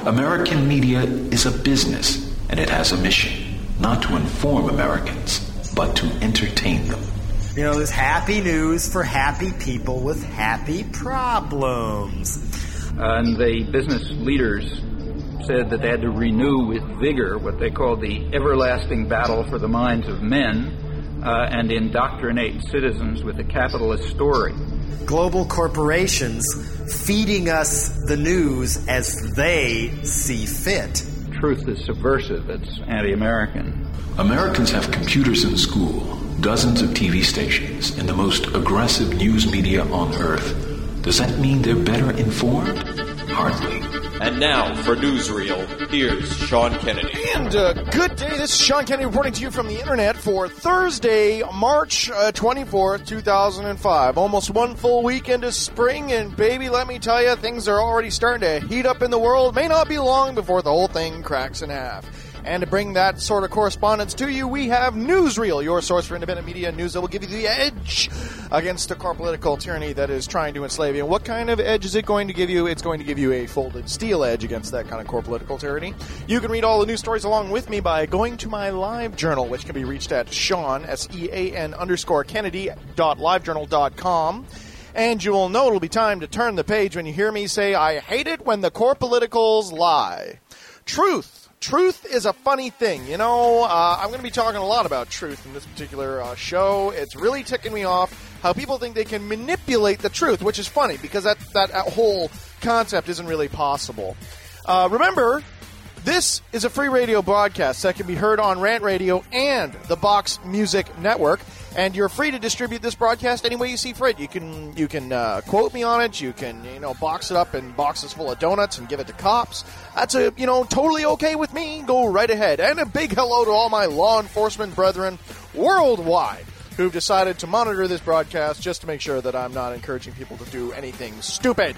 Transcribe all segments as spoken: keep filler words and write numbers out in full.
American media is a business, and it has a mission, not to inform Americans, but to entertain them. You know, there's happy news for happy people with happy problems. Uh, and the business leaders said that they had to renew with vigor what they called the everlasting battle for the minds of men uh, and indoctrinate citizens with the capitalist story. Global corporations feeding us the news as they see fit. Truth is subversive. It's anti-American. Americans have computers in school, dozens of T V stations, and the most aggressive news media on Earth. Does that mean they're better informed? Hardly. And now, for Newsreel, here's Sean Kennedy. And uh, good day, this is Sean Kennedy reporting to you from the internet for Thursday, March uh, twenty-fourth, two thousand five. Almost one full week into spring, and baby, let me tell you, things are already starting to heat up in the world. May not be long before the whole thing cracks in half. And to bring that sort of correspondence to you, we have Newsreel, your source for independent media and news that will give you the edge against the core political tyranny that is trying to enslave you. And what kind of edge is it going to give you? It's going to give you a folded steel edge against that kind of core political tyranny. You can read all the news stories along with me by going to my live journal, which can be reached at Sean, S E A N underscore Kennedy dot livejournal dot com. And you will know it'll be time to turn the page when you hear me say, I hate it when the core politicals lie. Truth. Truth is a funny thing. You know, uh, I'm going to be talking a lot about truth in this particular uh, show. It's really ticking me off how people think they can manipulate the truth, which is funny because that, that whole concept isn't really possible. Uh, remember, this is a free radio broadcast that can be heard on Rant Radio and the Box Music Network. And you're free to distribute this broadcast any way you see fit. You can you can uh, quote me on it. You can you know box it up in boxes full of donuts and give it to cops. That's a you know totally okay with me. Go right ahead. And a big hello to all my law enforcement brethren worldwide who've decided to monitor this broadcast just to make sure that I'm not encouraging people to do anything stupid.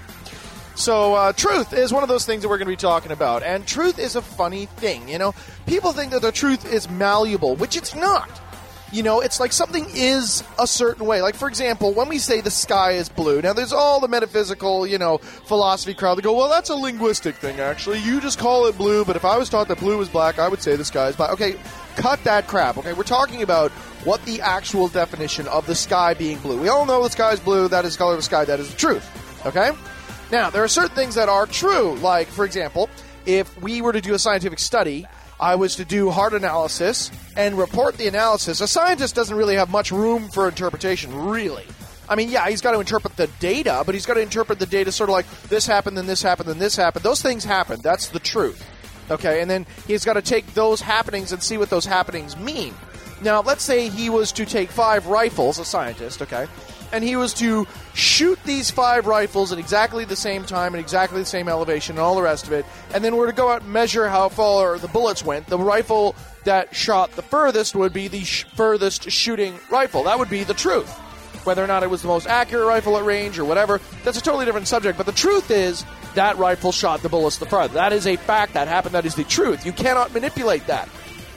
So uh, truth is one of those things that we're going to be talking about. And truth is a funny thing. You know, people think that the truth is malleable, which it's not. You know, it's like something is a certain way. Like, for example, when we say the sky is blue, now there's all the metaphysical, you know, philosophy crowd that go, well, that's a linguistic thing, actually. You just call it blue, but if I was taught that blue was black, I would say the sky is black. Okay, cut that crap, okay? We're talking about what the actual definition of the sky being blue. We all know the sky is blue. That is the color of the sky. That is the truth, okay? Now, there are certain things that are true. Like, for example, if we were to do a scientific study, I was to do hard analysis and report the analysis. A scientist doesn't really have much room for interpretation, really. I mean, yeah, he's got to interpret the data, but he's got to interpret the data sort of like this happened, then this happened, then this happened. Those things happen. That's the truth. Okay, and then he's got to take those happenings and see what those happenings mean. Now, let's say he was to take five rifles, a scientist, okay, and he was to shoot these five rifles at exactly the same time and exactly the same elevation and all the rest of it, and then we're to go out and measure how far the bullets went. The rifle that shot the furthest would be the sh- furthest shooting rifle. That would be the truth. Whether or not it was the most accurate rifle at range or whatever, that's a totally different subject. But the truth is that rifle shot the bullets the farthest. That is a fact. That happened. That is the truth. You cannot manipulate that.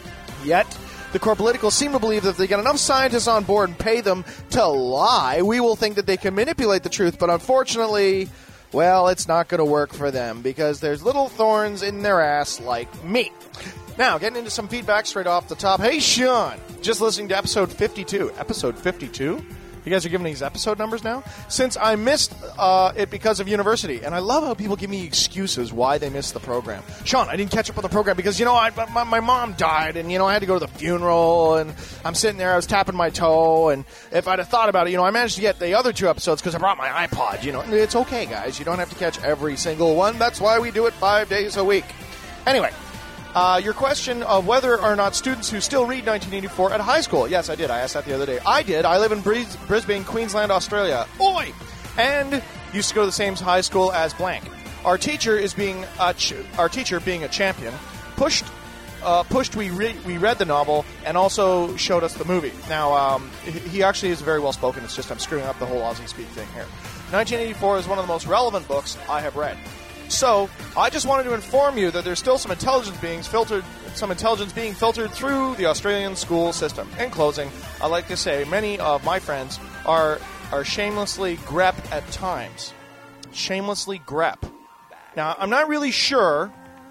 Yet the core politicals seem to believe that if they get enough scientists on board and pay them to lie, we will think that they can manipulate the truth. But unfortunately, well, it's not going to work for them because there's little thorns in their ass like me. Now, getting into some feedback straight off the top. Hey, Sean, just listening to episode fifty-two. Episode fifty-two? You guys are giving these episode numbers now? Since I missed uh, it because of university. And I love how people give me excuses why they missed the program. Sean, I didn't catch up on the program because, you know, I, my, my mom died and, you know, I had to go to the funeral and I'm sitting there, I was tapping my toe. And if I'd have thought about it, you know, I managed to get the other two episodes because I brought my iPod, you know. It's okay, guys. You don't have to catch every single one. That's why we do it five days a week. Anyway. Uh, your question of whether or not students who still read nineteen eighty-four at high school. Yes, I did. I asked that the other day. I did. I live in Bris- Brisbane, Queensland, Australia. Oi! And used to go to the same high school as blank. Our teacher is being a ch- our teacher being a champion pushed uh, pushed we re- we read the novel and also showed us the movie. Now um, he actually is very well spoken. It's just I'm screwing up the whole Aussie speak thing here. nineteen eighty-four is one of the most relevant books I have read. So, I just wanted to inform you that there's still some intelligence being filtered, some intelligence being filtered through the Australian school system. In closing, I'd like to say many of my friends are are shamelessly grep at times. Shamelessly grep. Now, I'm not really sure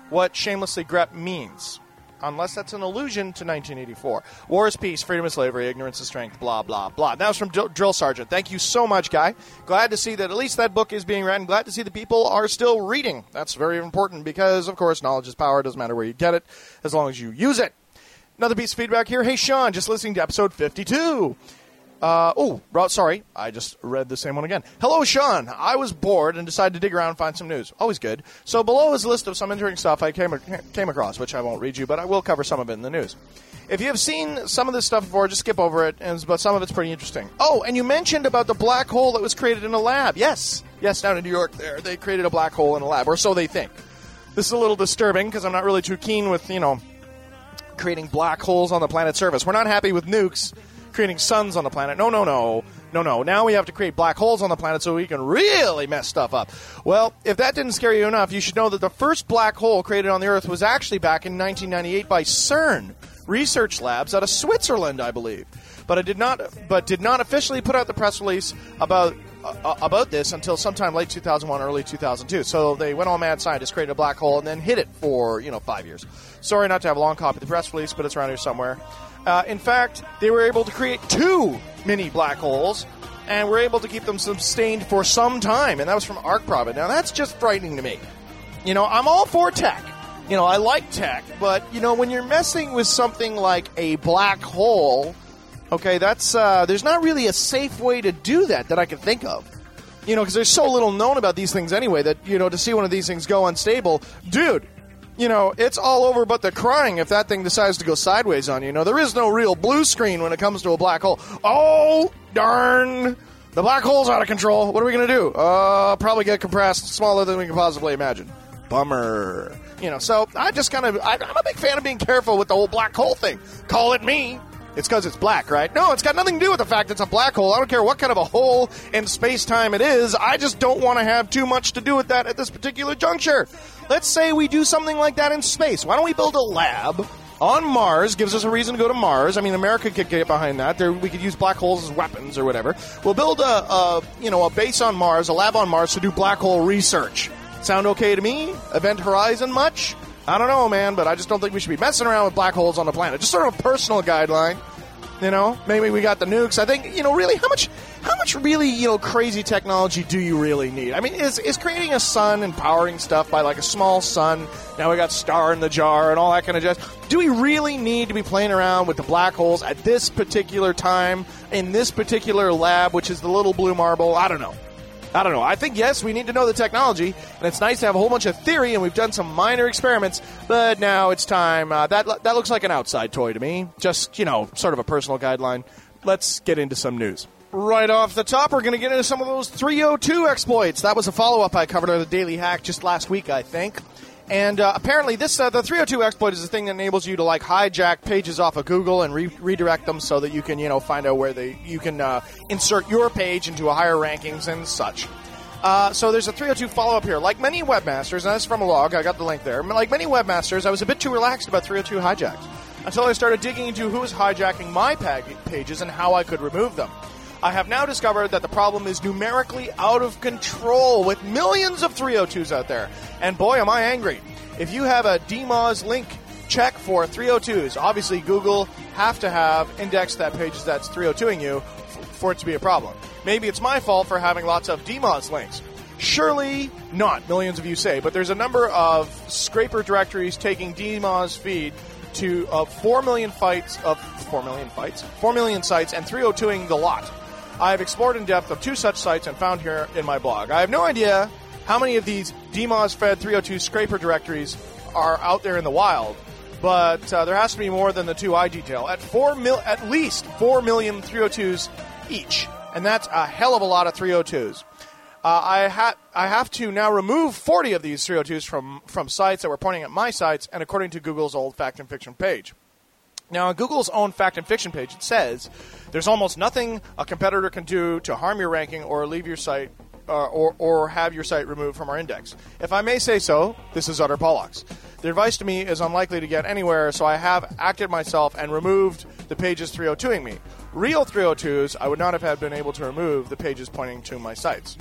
what shamelessly grep means. Unless that's an allusion to nineteen eighty-four. War is peace, freedom is slavery, ignorance is strength, blah, blah, blah. That was from D- Drill Sergeant. Thank you so much, Guy. Glad to see that at least that book is being read, and glad to see that people are still reading. That's very important because, of course, knowledge is power. It doesn't matter where you get it, as long as you use it. Another piece of feedback here. Hey, Sean, just listening to episode fifty-two. Uh, oh, sorry. I just read the same one again. Hello, Sean. I was bored and decided to dig around and find some news. Always good. So below is a list of some interesting stuff I came, came across, which I won't read you, but I will cover some of it in the news. If you have seen some of this stuff before, just skip over it, and, but some of it's pretty interesting. Oh, and you mentioned about the black hole that was created in a lab. Yes. Yes, down in New York there. They created a black hole in a lab, or so they think. This is a little disturbing because I'm not really too keen with, you know, creating black holes on the planet's surface. We're not happy with nukes creating suns on the planet. No, no, no. No, no. Now we have to create black holes on the planet so we can really mess stuff up. Well, if that didn't scare you enough, you should know that the first black hole created on the Earth was actually back in nineteen ninety-eight by CERN research labs out of Switzerland, I believe. But I did not but did not officially put out the press release about uh, about this until sometime late two thousand one, early two thousand two. So they went all mad scientists, created a black hole, and then hid it for, you know, five years. Sorry not to have a long copy of the press release, but it's around here somewhere. Uh, in fact, they were able to create two mini black holes, and were able to keep them sustained for some time, and that was from ArcProbit. Now, that's just frightening to me. You know, I'm all for tech. You know, I like tech, but, you know, when you're messing with something like a black hole, okay, that's, uh, there's not really a safe way to do that that I can think of. You know, because there's so little known about these things anyway that, you know, to see one of these things go unstable, dude, you know, it's all over but the crying if that thing decides to go sideways on you. You know, there is no real blue screen when it comes to a black hole. Oh, darn. The black hole's out of control. What are we going to do? Uh, probably get compressed smaller than we can possibly imagine. Bummer. You know, so I just kind of, I'm a big fan of being careful with the whole black hole thing. Call it me. It's because it's black, right? No, it's got nothing to do with the fact it's a black hole. I don't care what kind of a hole in space-time it is. I just don't want to have too much to do with that at this particular juncture. Let's say we do something like that in space. Why don't we build a lab on Mars? Gives us a reason to go to Mars. I mean, America could get behind that. There, we could use black holes as weapons or whatever. We'll build a, a, you know, a base on Mars, a lab on Mars to do black hole research. Sound okay to me? Event Horizon much? I don't know, man, but I just don't think we should be messing around with black holes on the planet. Just sort of a personal guideline. You know, maybe we got the nukes. I think, you know, really, how much, how much really, you know, crazy technology do you really need? I mean, is is creating a sun and powering stuff by like a small sun? Now we got Star in the Jar and all that kind of jazz. Do we really need to be playing around with the black holes at this particular time in this particular lab, which is the little blue marble? I don't know. I don't know. I think, yes, we need to know the technology, and it's nice to have a whole bunch of theory, and we've done some minor experiments, but now it's time. Uh, that that looks like an outside toy to me. Just, you know, sort of a personal guideline. Let's get into some news. Right off the top, we're going to get into some of those three oh two exploits. That was a follow-up I covered on the Daily Hack just last week, I think. And uh, apparently, this uh, the three oh two exploit is a thing that enables you to like hijack pages off of Google and re- redirect them so that you can, you know, find out where they you can uh, insert your page into a higher rankings and such. Uh, so there's a three oh two follow-up here. Like many webmasters, and that's from a log, I got the link there. Like many webmasters, I was a bit too relaxed about three oh two hijacks until I started digging into who was hijacking my pag- pages and how I could remove them. I have now discovered that the problem is numerically out of control with millions of three oh twos out there. And boy, am I angry. If you have a D M O Z link, check for three oh twos. Obviously, Google have to have indexed that page that's three oh twoing you f- for it to be a problem. Maybe it's my fault for having lots of D M O Z links. Surely not, millions of you say, but there's a number of scraper directories taking D M O Z feed to uh, four million fights of four million fights, four million sites, and three oh twoing the lot. I have explored in depth of two such sites and found here in my blog. I have no idea how many of these D M O Z-fed three oh two scraper directories are out there in the wild, but uh, there has to be more than the two I detail. At four mil, at least four million three oh twos each, and that's a hell of a lot of three oh twos. Uh, I, ha- I have to now remove forty of these three oh twos from, from sites that were pointing at my sites, and according to Google's old Fact and Fiction page. Now, on Google's own Fact and Fiction page, it says, there's almost nothing a competitor can do to harm your ranking or leave your site uh, or, or have your site removed from our index. If I may say so, this is utter bollocks. The advice to me is unlikely to get anywhere, so I have acted myself and removed the pages three oh twoing me. Real three oh twos, I would not have had been able to remove the pages pointing to my sites.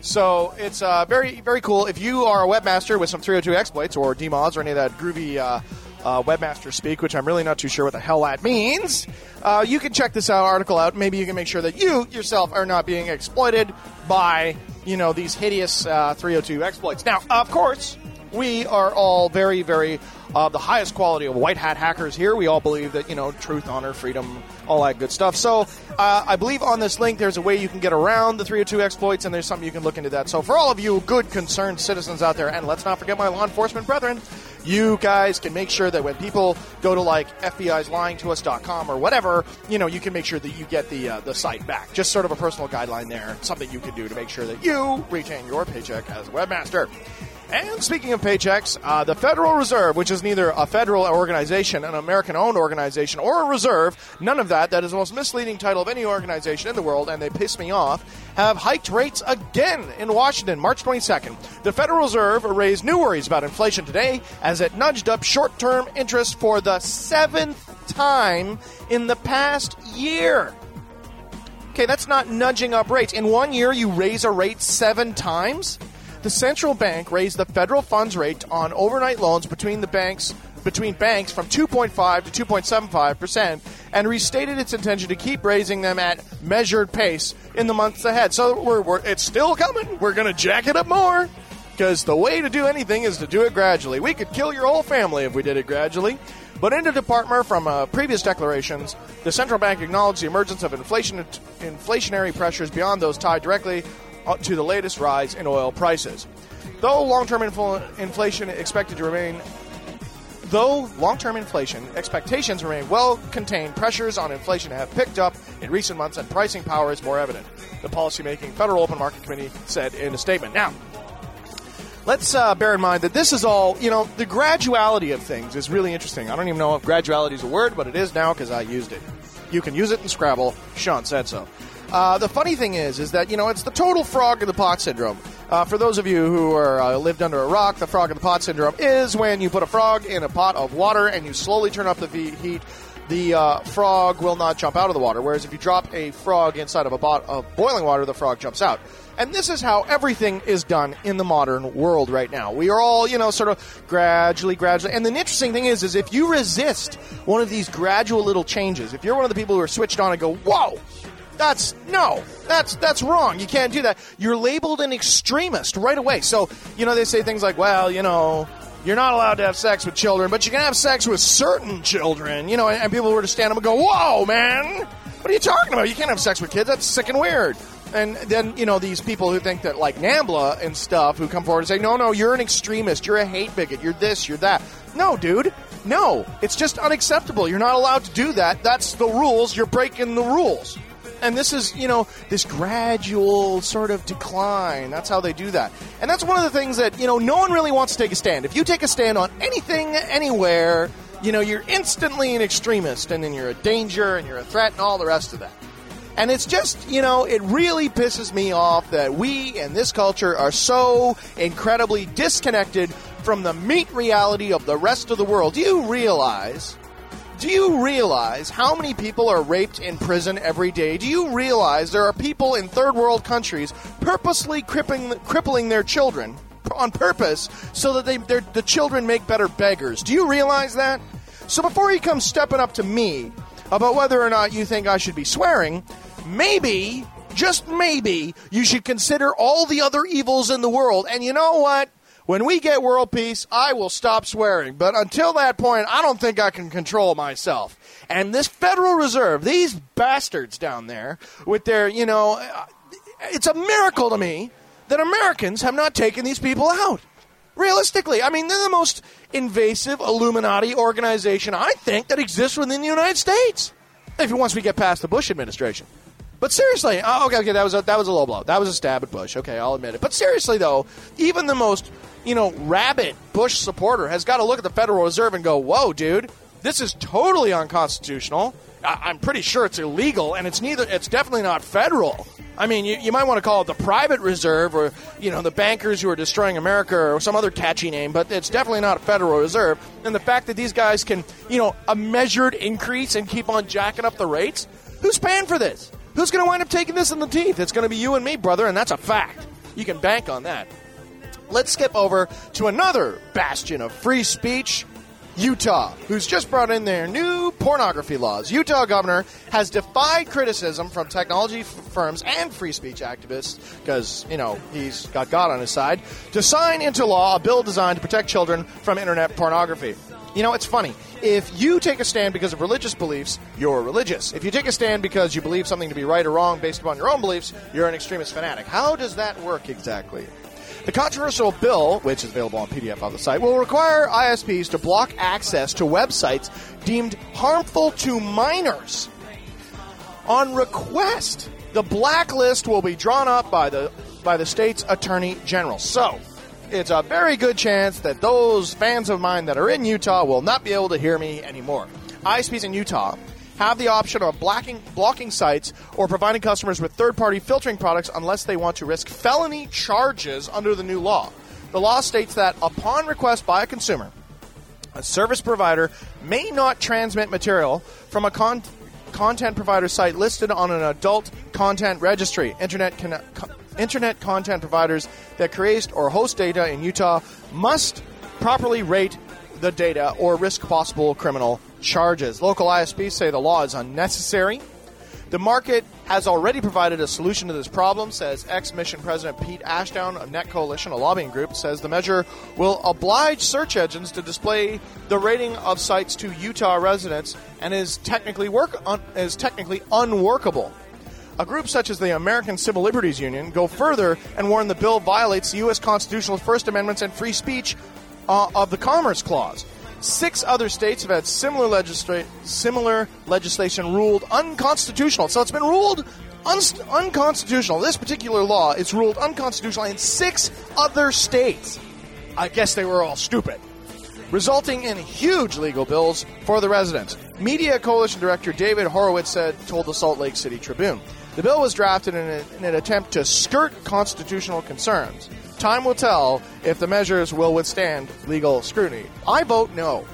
So it's uh, very, very cool. If you are a webmaster with some three oh two exploits or D MODs or any of that groovy uh, uh, webmaster speak, which I'm really not too sure what the hell that means, uh, you can check this out, article out. Maybe you can make sure that you yourself are not being exploited by, you know, these hideous uh, three oh two exploits. Now, of course, we are all very, very uh, the highest quality of white hat hackers here. We all believe that, you know, truth, honor, freedom, all that good stuff. So uh, I believe on this link there's a way you can get around the three oh two exploits, and there's something you can look into that. So for all of you good, concerned citizens out there, and let's not forget my law enforcement brethren, you guys can make sure that when people go to, like, F B I's lying to us dot com or whatever, you know, you can make sure that you get the uh, the site back. Just sort of a personal guideline there, something you can do to make sure that you retain your paycheck as a webmaster. And speaking of paychecks, uh, the Federal Reserve, which is neither a federal organization, an American-owned organization, or a reserve, none of that, that is the most misleading title of any organization in the world, and they piss me off, have hiked rates again in Washington, March twenty-second. The Federal Reserve raised new worries about inflation today as it nudged up short-term interest for the seventh time in the past year. Okay, that's not nudging up rates. In one year, you raise a rate seven times? The central bank raised the federal funds rate on overnight loans between the banks between banks from two point five to two point seven five percent and restated its intention to keep raising them at measured pace in the months ahead. So we're, we're it's still coming. We're going to jack it up more because the way to do anything is to do it gradually. We could kill your whole family if we did it gradually. But in the department from uh, previous declarations, the central bank acknowledged the emergence of inflation inflationary pressures beyond those tied directly to the latest rise in oil prices. Though long-term infl- inflation expected to remain, though long-term inflation expectations remain well contained, pressures on inflation have picked up in recent months, and pricing power is more evident. The policymaking Federal Open Market Committee said in a statement. Now, let's uh, bear in mind that this is all, you know, the graduality of things is really interesting. I don't even know if graduality is a word, but it is now because I used it. You can use it in Scrabble. Sean said so. Uh, the funny thing is, is that, you know, it's the total frog in the pot syndrome. Uh, for those of you who are uh, lived under a rock, the frog in the pot syndrome is when you put a frog in a pot of water and you slowly turn up the heat, the uh, frog will not jump out of the water. Whereas if you drop a frog inside of a pot of boiling water, the frog jumps out. And this is how everything is done in the modern world right now. We are all, you know, sort of gradually, gradually. And the interesting thing is, is if you resist one of these gradual little changes, if you're one of the people who are switched on and go, whoa, That's, no, that's that's wrong. You can't do that. You're labeled an extremist right away. So, you know, they say things like, well, you know, you're not allowed to have sex with children, but you can have sex with certain children, you know, and, and people were to stand up and go, whoa, man, what are you talking about? You can't have sex with kids. That's sick and weird. And then, you know, these people who think that, like NAMBLA and stuff, who come forward and say, no, no, you're an extremist. You're a hate bigot. You're this, you're that. No, dude. No. It's just unacceptable. You're not allowed to do that. That's the rules. You're breaking the rules. And this is, you know, this gradual sort of decline. That's how they do that. And that's one of the things that, you know, no one really wants to take a stand. If you take a stand on anything, anywhere, you know, you're instantly an extremist, and then you're a danger, and you're a threat, and all the rest of that. And it's just, you know, it really pisses me off that we and this culture are so incredibly disconnected from the meat reality of the rest of the world. Do you realize... Do you realize how many people are raped in prison every day? Do you realize there are people in third world countries purposely crippling, crippling their children on purpose so that they, the children make better beggars? Do you realize that? So before you come stepping up to me about whether or not you think I should be swearing, maybe, just maybe, you should consider all the other evils in the world. And you know what? When we get world peace, I will stop swearing. But until that point, I don't think I can control myself. And this Federal Reserve, these bastards down there with their, you know, it's a miracle to me that Americans have not taken these people out. Realistically, I mean, they're the most invasive Illuminati organization, I think, that exists within the United States. If once we get past the Bush administration. But seriously, oh, okay, okay, that was a, that was a low blow. That was a stab at Bush. Okay, I'll admit it. But seriously, though, even the most, you know, rabid Bush supporter has got to look at the Federal Reserve and go, whoa, dude, this is totally unconstitutional. I- I'm pretty sure it's illegal, and it's neither. It's definitely not federal. I mean, you, you might want to call it the private reserve or, you know, the bankers who are destroying America or some other catchy name, but it's definitely not a Federal Reserve. And the fact that these guys can, you know, a measured increase and keep on jacking up the rates, who's paying for this? Who's going to wind up taking this in the teeth? It's going to be you and me, brother, and that's a fact. You can bank on that. Let's skip over to another bastion of free speech, Utah, who's just brought in their new pornography laws. Utah governor has defied criticism from technology f- firms and free speech activists, because, you know, he's got God on his side, to sign into law a bill designed to protect children from internet pornography. You know, it's funny. If you take a stand because of religious beliefs, you're religious. If you take a stand because you believe something to be right or wrong based upon your own beliefs, you're an extremist fanatic. How does that work exactly? The controversial bill, which is available on P D F on the site, will require I S Ps to block access to websites deemed harmful to minors. On request, the blacklist will be drawn up by the by the state's attorney general. So, it's a very good chance that those fans of mine that are in Utah will not be able to hear me anymore. I S Ps in Utah have the option of blocking, blocking sites or providing customers with third-party filtering products unless they want to risk felony charges under the new law. The law states that upon request by a consumer, a service provider may not transmit material from a con- content provider site listed on an adult content registry. Internet con- co- Internet content providers that create or host data in Utah must properly rate the data or risk possible criminal charges. Local I S Ps say the law is unnecessary. The market has already provided a solution to this problem, says ex-Mission President Pete Ashdown of Net Coalition, a lobbying group, says the measure will oblige search engines to display the rating of sites to Utah residents and is technically work un- is technically unworkable. A group such as the American Civil Liberties Union go further and warn the bill violates the U S Constitutional First Amendments and free speech uh, of the Commerce Clause. Six other states have had similar, legisla- similar legislation ruled unconstitutional. So it's been ruled un- unconstitutional. This particular law is ruled unconstitutional in six other states. I guess they were all stupid, resulting in huge legal bills for the residents. Media Coalition Director David Horowitz said, told the Salt Lake City Tribune. The bill was drafted in, a, in an attempt to skirt constitutional concerns. Time will tell if the measures will withstand legal scrutiny. I vote no.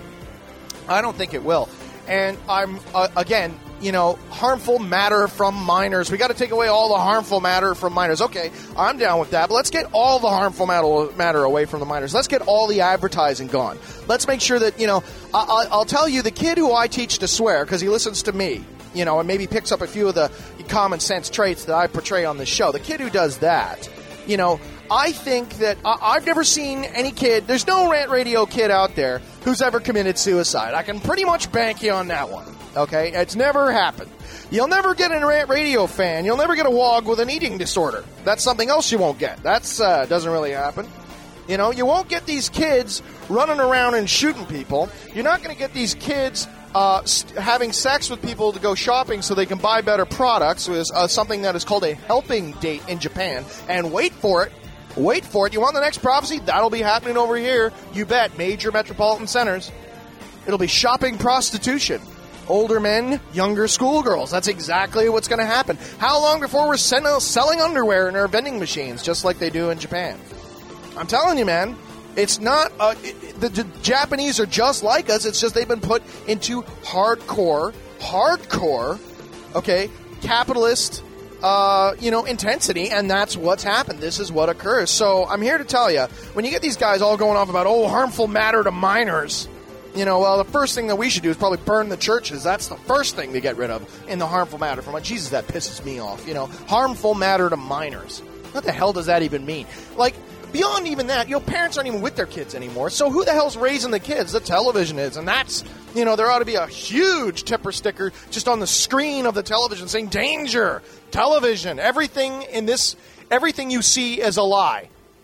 I don't think it will. And I'm, uh, again, you know, harmful matter from minors. We got to take away all the harmful matter from minors. Okay, I'm down with that, but let's get all the harmful matter, matter away from the minors. Let's get all the advertising gone. Let's make sure that, you know, I, I'll tell you, the kid who I teach to swear, because he listens to me, you know, and maybe picks up a few of the common sense traits that I portray on this show, the kid who does that, you know, I think that uh, I've never seen any kid, there's no Rant Radio kid out there who's ever committed suicide. I can pretty much bank you on that one, okay? It's never happened. You'll never get a Rant Radio fan. You'll never get a wog with an eating disorder. That's something else you won't get. That's uh, doesn't really happen. You know, you won't get these kids running around and shooting people. You're not going to get these kids uh, st- having sex with people to go shopping so they can buy better products. It's uh, something that is called a helping date in Japan. And wait for it. Wait for it. You want the next prophecy? That'll be happening over here. You bet. Major metropolitan centers. It'll be shopping prostitution. Older men, younger schoolgirls. That's exactly what's going to happen. How long before we're sell- selling underwear in our vending machines, just like they do in Japan? I'm telling you, man. It's not... Uh, it, the, the Japanese are just like us. It's just they've been put into hardcore, hardcore, okay, capitalist... Uh, you know, intensity, and that's what's happened. This is what occurs. So I'm here to tell you, when you get these guys all going off about, oh, harmful matter to minors, you know, well, the first thing that we should do is probably burn the churches. That's the first thing to get rid of in the harmful matter. From Jesus, that pisses me off, you know. Harmful matter to minors. What the hell does that even mean? Like, beyond even that, you know, parents aren't even with their kids anymore, so who the hell's raising the kids? The television is, and that's, you know, there ought to be a huge tipper sticker just on the screen of the television saying, danger, television, everything in this, everything you see is a lie.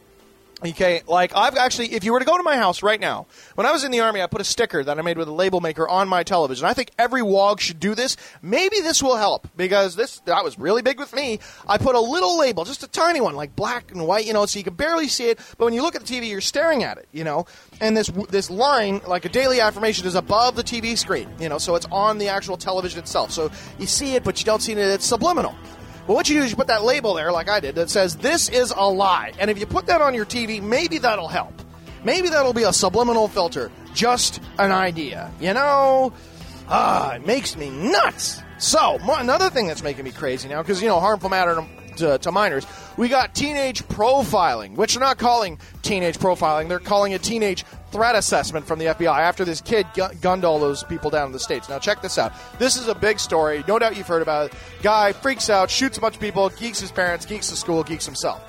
Okay, like, I've actually, if you were to go to my house right now, when I was in the Army, I put a sticker that I made with a label maker on my television. I think every wog should do this. Maybe this will help, because this, that was really big with me. I put a little label, just a tiny one, like black and white, you know, so you can barely see it, but when you look at the T V, you're staring at it, you know, and this this line, like a daily affirmation, is above the T V screen, you know, so it's on the actual television itself. So you see it, but you don't see it, it's subliminal. But what you do is you put that label there, like I did, that says, this is a lie. And if you put that on your T V, maybe that'll help. Maybe that'll be a subliminal filter. Just an idea. You know? Ah, it makes me nuts. So, another thing that's making me crazy now, because, you know, harmful matter to, to, to minors. We got teenage profiling, which they're not calling teenage profiling. They're calling it teenage threat assessment from the F B I after this kid gu- gunned all those people down in the States. Now, check this out. This is a big story. No doubt you've heard about it. Guy freaks out, shoots a bunch of people, geeks his parents, geeks the school, geeks himself.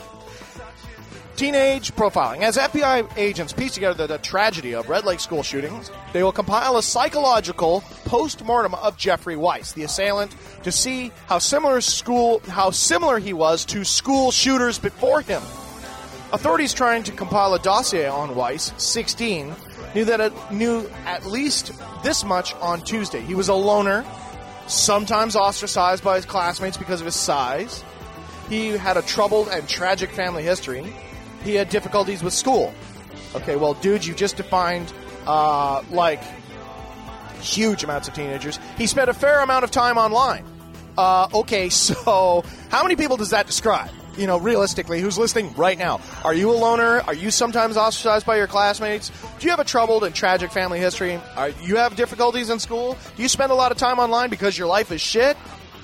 Teenage profiling. As F B I agents piece together the, the tragedy of Red Lake school shootings, they will compile a psychological post-mortem of Jeffrey Weiss, the assailant, to see how similar school, how similar he was to school shooters before him. Authorities trying to compile a dossier on Weiss, sixteen, knew that it knew at least this much on Tuesday. He was a loner, sometimes ostracized by his classmates because of his size. He had a troubled and tragic family history. He had difficulties with school. Okay, well, dude, you just defined, uh, like, huge amounts of teenagers. He spent a fair amount of time online. Uh, okay, so how many people does that describe? You know, realistically, who's listening right now? Are you a loner? Are you sometimes ostracized by your classmates? Do you have a troubled and tragic family history? Are you have difficulties in school? Do you spend a lot of time online because your life is shit?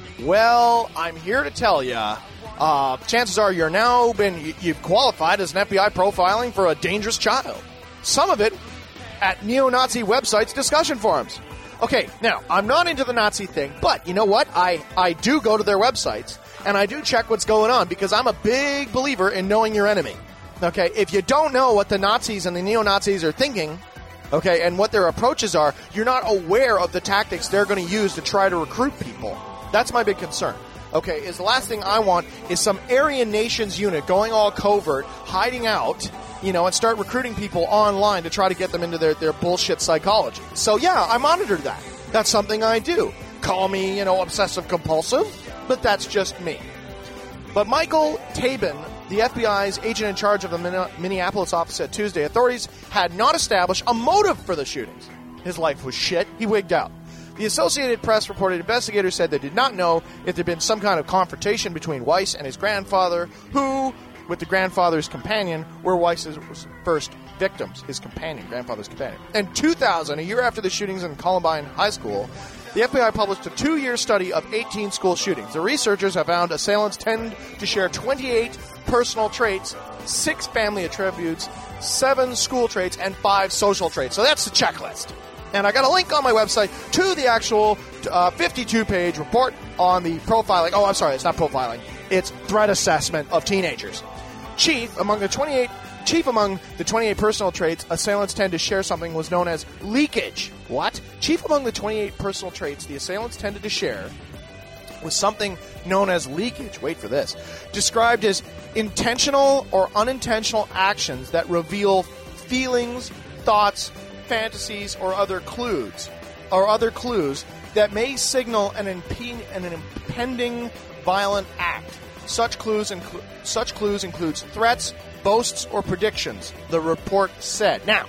Well, I'm here to tell you, uh, chances are you're now been, you've qualified as an F B I profiling for a dangerous child. Some of it at neo-Nazi websites discussion forums. Okay, now, I'm not into the Nazi thing, but you know what? I, I do go to their websites, and I do check what's going on, because I'm a big believer in knowing your enemy. Okay, if you don't know what the Nazis and the neo-Nazis are thinking, okay, and what their approaches are, you're not aware of the tactics they're going to use to try to recruit people. That's my big concern. Okay, is the last thing I want is some Aryan Nations unit going all covert, hiding out, you know, and start recruiting people online to try to get them into their, their bullshit psychology. So, yeah, I monitor that. That's something I do. Call me, you know, obsessive-compulsive, but that's just me. But Michael Tabin, the F B I's agent in charge of the Minneapolis office at Tuesday, authorities had not established a motive for the shootings. His life was shit. He wigged out. The Associated Press reported investigators said they did not know if there had been some kind of confrontation between Weiss and his grandfather, who, with the grandfather's companion, were Weiss's first victims, his companion, grandfather's companion. In two thousand, a year after the shootings in Columbine High School, the F B I published a two-year study of eighteen school shootings. The researchers have found assailants tend to share twenty-eight personal traits, six family attributes, seven school traits, and five social traits. So that's the checklist. And I got a link on my website to the actual uh, fifty-two page report on the profiling. Oh, I'm sorry, it's not profiling. It's threat assessment of teenagers. Chief among the twenty-eight Chief among the twenty-eight personal traits assailants tend to share something was known as leakage. What? Chief among the twenty-eight personal traits the assailants tended to share was something known as leakage. Wait for this. Described as intentional or unintentional actions that reveal feelings, thoughts, fantasies, or other clues, or other clues that may signal an, impe- an impending violent act. Such clues, inclu- such clues includes threats, boasts, or predictions, the report said. Now,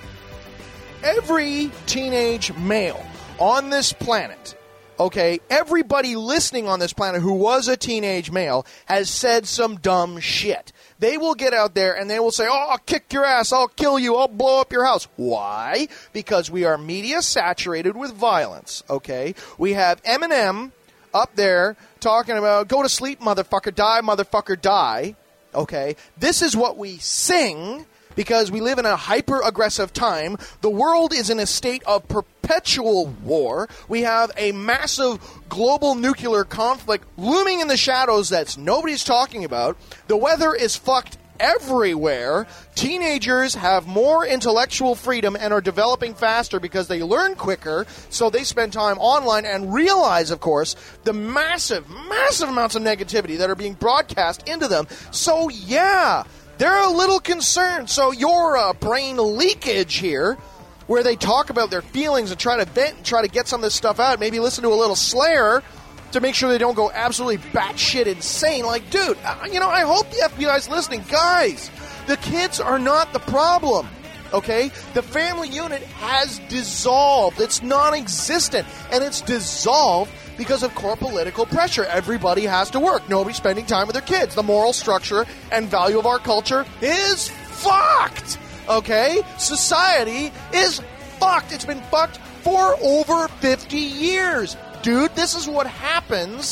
every teenage male on this planet, okay, everybody listening on this planet who was a teenage male has said some dumb shit. They will get out there and they will say, oh, I'll kick your ass, I'll kill you, I'll blow up your house. Why? Because we are media saturated with violence, okay? We have Eminem up there talking about, go to sleep, motherfucker, die, motherfucker, die, okay? This is what we sing because we live in a hyper-aggressive time. The world is in a state of perpetual war. We have a massive global nuclear conflict looming in the shadows that nobody's talking about. The weather is fucked everywhere. Teenagers have more intellectual freedom and are developing faster because they learn quicker, so they spend time online and realize, of course, the massive, massive amounts of negativity that are being broadcast into them. So, yeah, they're a little concerned. So your uh, brain leakage here, where they talk about their feelings and try to vent and try to get some of this stuff out, maybe listen to a little Slayer to make sure they don't go absolutely batshit insane. Like, dude, you know, I hope the F B I's listening. Guys, the kids are not the problem, okay? The family unit has dissolved. It's non-existent, and it's dissolved because of core political pressure. Everybody has to work. Nobody's spending time with their kids. The moral structure and value of our culture is fucked, okay? Society is fucked. It's been fucked for over fifty years. Dude, this is what happens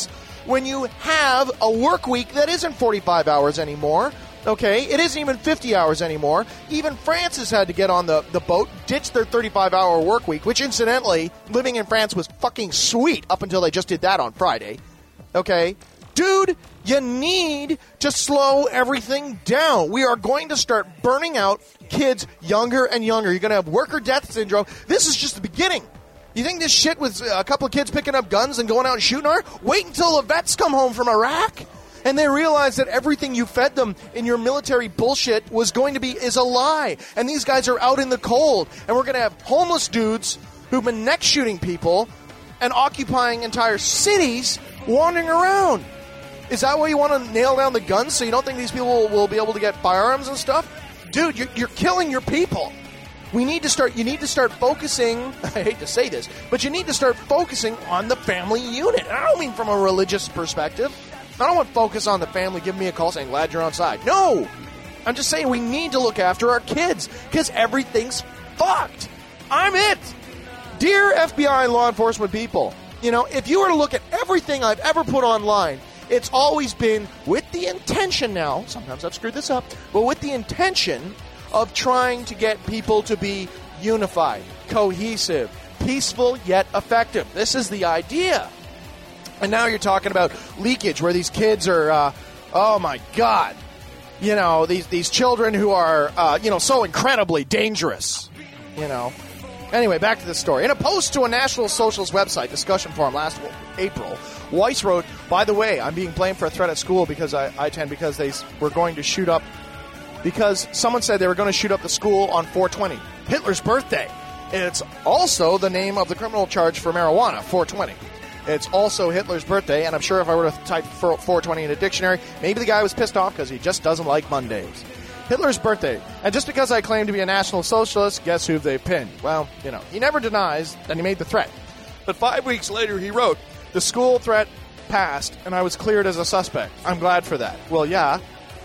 when you have a work week that isn't forty-five hours anymore. Okay, it isn't even fifty hours anymore. Even France has had to get on the, the boat, ditch their thirty-five hour work week, which incidentally, living in France was fucking sweet up until they just did that on Friday. Okay? Dude, you need to slow everything down. We are going to start burning out kids younger and younger. You're going to have worker death syndrome. This is just the beginning. You think this shit with a couple of kids picking up guns and going out and shooting are? Wait until the vets come home from Iraq and they realize that everything you fed them in your military bullshit was going to be is a lie. And these guys are out in the cold. And we're going to have homeless dudes who've been neck shooting people and occupying entire cities wandering around. Is that why you want to nail down the guns so you don't think these people will, will be able to get firearms and stuff? Dude, you're, you're killing your people. We need to start, you need to start focusing, I hate to say this, but you need to start focusing on the family unit. I don't mean from a religious perspective. I don't want to focus on the family giving me a call saying, glad you're on side. No! I'm just saying we need to look after our kids because everything's fucked. I'm it. Dear F B I and law enforcement people, you know, if you were to look at everything I've ever put online, it's always been with the intention now, sometimes I've screwed this up, but with the intention of trying to get people to be unified, cohesive, peaceful yet effective. This is the idea. And now you're talking about leakage where these kids are, uh, oh my God, you know, these, these children who are, uh, you know, so incredibly dangerous, you know. Anyway, back to the story. In a post to a National Socialist website discussion forum last April, Weiss wrote, by the way, I'm being blamed for a threat at school because I, I attend because they were going to shoot up, because someone said they were going to shoot up the school on four twenty, Hitler's birthday. It's also the name of the criminal charge for marijuana, four twenty. It's also Hitler's birthday, and I'm sure if I were to type four twenty in a dictionary, maybe the guy was pissed off because he just doesn't like Mondays. Hitler's birthday. And just because I claim to be a National Socialist, guess who they pinned? Well, you know, he never denies that he made the threat. But five weeks later, he wrote, the school threat passed, and I was cleared as a suspect. I'm glad for that. Well, yeah.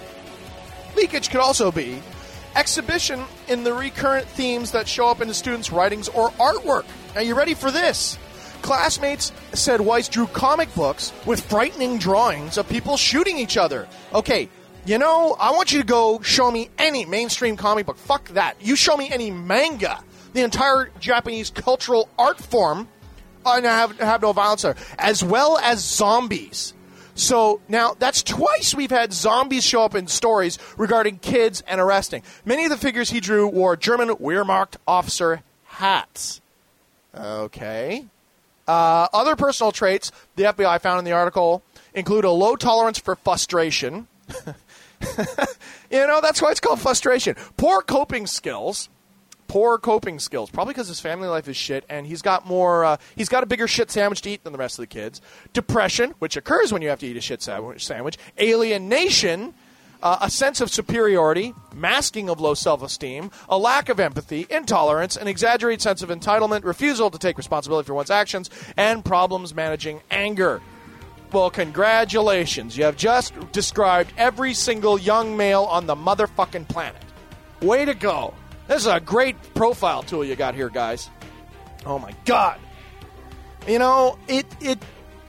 Leakage could also be exhibition in the recurrent themes that show up in the students' writings or artwork. Are you ready for this? Classmates said Weiss drew comic books with frightening drawings of people shooting each other. Okay, you know, I want you to go show me any mainstream comic book. Fuck that. You show me any manga, the entire Japanese cultural art form, and have, have no violence there, as well as zombies. So now that's twice we've had zombies show up in stories regarding kids and arresting. Many of the figures he drew wore German Wehrmacht officer hats. Okay. Uh, other personal traits the F B I found in the article include a low tolerance for frustration. You know, that's why it's called frustration. Poor coping skills. Poor coping skills. Probably because his family life is shit, and he's got more. Uh, he's got a bigger shit sandwich to eat than the rest of the kids. Depression, which occurs when you have to eat a shit sandwich. Alienation, uh, a sense of superiority, masking of low self-esteem, a lack of empathy, intolerance, an exaggerated sense of entitlement, refusal to take responsibility for one's actions, and problems managing anger. Well, congratulations. You have just described every single young male on the motherfucking planet. Way to go. This is a great profile tool you got here, guys. Oh, my God. You know, it, it,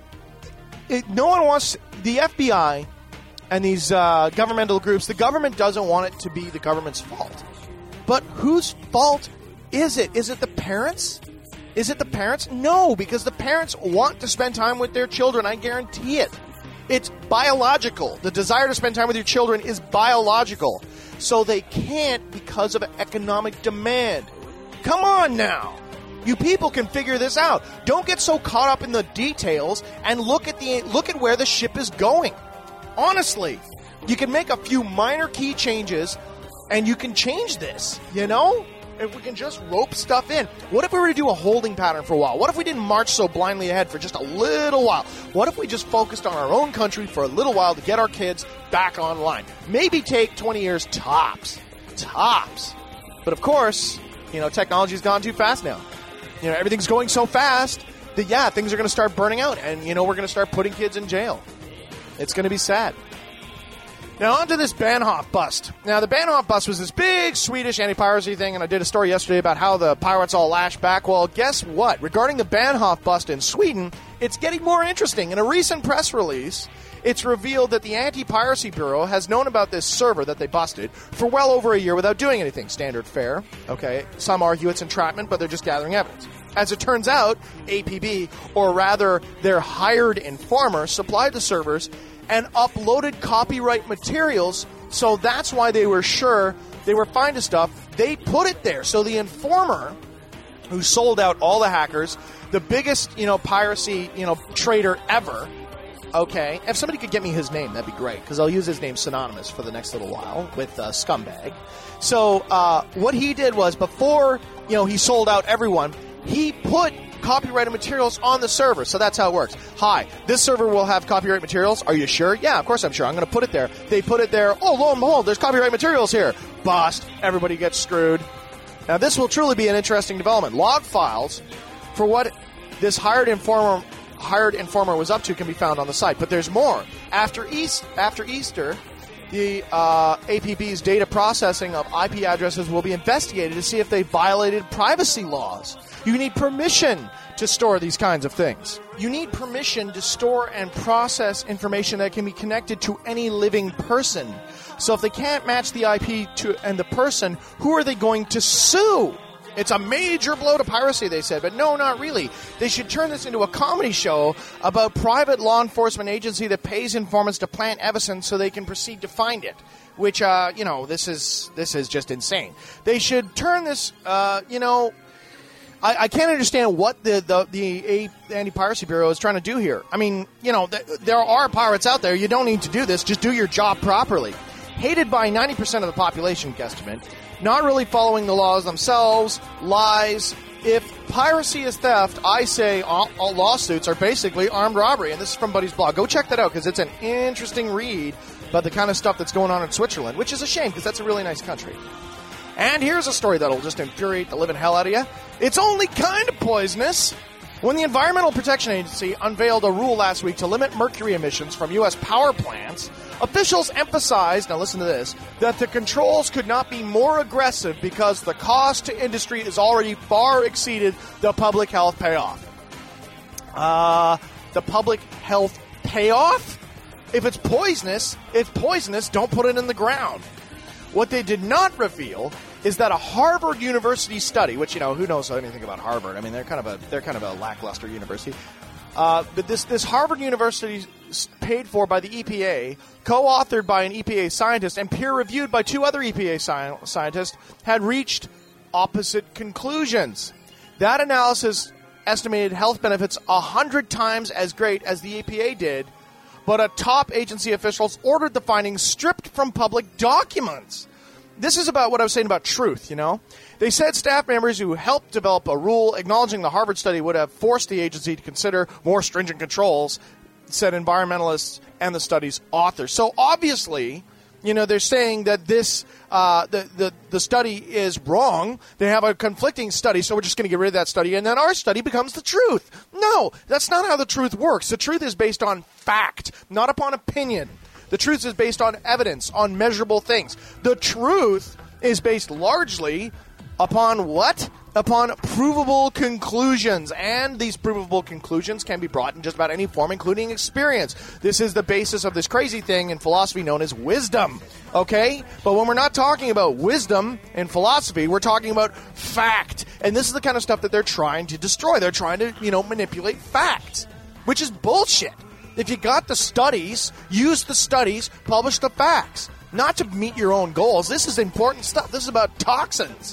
it no one wants, the F B I and these uh, governmental groups, the government doesn't want it to be the government's fault. But whose fault is it? Is it the parents? Is it the parents? No, because the parents want to spend time with their children. I guarantee it. It's biological. The desire to spend time with your children is biological. So they can't because of economic demand. Come on now. You people can figure this out. Don't get so caught up in the details and look at the look at where the ship is going. Honestly, you can make a few minor key changes and you can change this, you know? If we can just rope stuff in. What if we were to do a holding pattern for a while? What if we didn't march so blindly ahead for just a little while? What if we just focused on our own country for a little while to get our kids back online? Maybe take twenty years tops. Tops. But of course, you know, technology's gone too fast now. You know, everything's going so fast that, yeah, things are going to start burning out. And, you know, we're going to start putting kids in jail. It's going to be sad. Now, on to this Bahnhof bust. Now, the Bahnhof bust was this big Swedish anti-piracy thing, and I did a story yesterday about how the pirates all lashed back. Well, guess what? Regarding the Bahnhof bust in Sweden, it's getting more interesting. In a recent press release, it's revealed that the Anti-Piracy Bureau has known about this server that they busted for well over a year without doing anything. Standard fare. Okay, some argue it's entrapment, but they're just gathering evidence. As it turns out, A P B, or rather their hired informer, supplied the servers and uploaded copyright materials, so that's why they were sure they were finding stuff. They put it there. So the informer who sold out all the hackers, the biggest, you know, piracy, you know, trader ever, okay, if somebody could get me his name, that'd be great, because I'll use his name synonymous for the next little while with uh, scumbag. So uh, what he did was, before, you know, he sold out everyone, he put copyrighted materials on the server. So that's how it works. Hi, this server will have copyright materials. Are you sure? Yeah, of course I'm sure. I'm going to put it there. They put it there. Oh, lo and behold, there's copyright materials here. Bust. Everybody gets screwed. Now, this will truly be an interesting development. Log files for what this hired informer hired informer was up to can be found on the site. But there's more. After East, after Easter, the uh, A P B's data processing of I P addresses will be investigated to see if they violated privacy laws. You need permission to store these kinds of things. You need permission to store and process information that can be connected to any living person. So if they can't match the I P to and the person, who are they going to sue? It's a major blow to piracy, they said, but no, not really. They should turn this into a comedy show about private law enforcement agency that pays informants to plant evidence so they can proceed to find it. Which, uh, you know, this is this is just insane. They should turn this, uh, you know... I, I can't understand what the the, the Anti-Piracy Bureau is trying to do here. I mean, you know, th- there are pirates out there. You don't need to do this. Just do your job properly. Hated by ninety percent of the population, guesstimate. Not really following the laws themselves. Lies. If piracy is theft, I say all, all lawsuits are basically armed robbery. And this is from Buddy's blog. Go check that out, because it's an interesting read about the kind of stuff that's going on in Switzerland, which is a shame, because that's a really nice country. And here's a story that'll just infuriate the living hell out of you. It's only kind of poisonous. When the Environmental Protection Agency unveiled a rule last week to limit mercury emissions from U S power plants, officials emphasized, now listen to this, that the controls could not be more aggressive because the cost to industry is already far exceeded the public health payoff. Uh, the public health payoff? If it's poisonous, it's poisonous, don't put it in the ground. What they did not reveal is that a Harvard University study, which, you know, who knows anything about Harvard? I mean, they're kind of a they're kind of a lackluster university. Uh, but this this Harvard University, paid for by the E P A, co-authored by an E P A scientist, and peer-reviewed by two other E P A sci- scientists, had reached opposite conclusions. That analysis estimated health benefits a hundred times as great as the E P A did, but a top agency officials ordered the findings stripped from public documents. This is about what I was saying about truth, you know. They said staff members who helped develop a rule acknowledging the Harvard study would have forced the agency to consider more stringent controls, said environmentalists and the study's authors. So obviously, you know, they're saying that this uh, the, the the study is wrong. They have a conflicting study, so we're just going to get rid of that study, and then our study becomes the truth. No, that's not how the truth works. The truth is based on fact, not upon opinion. The truth is based on evidence, on measurable things. The truth is based largely upon what? Upon provable conclusions. And these provable conclusions can be brought in just about any form, including experience. This is the basis of this crazy thing in philosophy known as wisdom. Okay? But when we're not talking about wisdom in philosophy, we're talking about fact. And this is the kind of stuff that they're trying to destroy. They're trying to, you know, manipulate facts, which is bullshit. If you got the studies, use the studies, publish the facts. Not to meet your own goals. This is important stuff. This is about toxins.